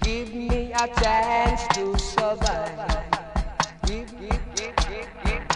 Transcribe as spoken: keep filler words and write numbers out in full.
Give me a chance to survive. Give, give, give, give, give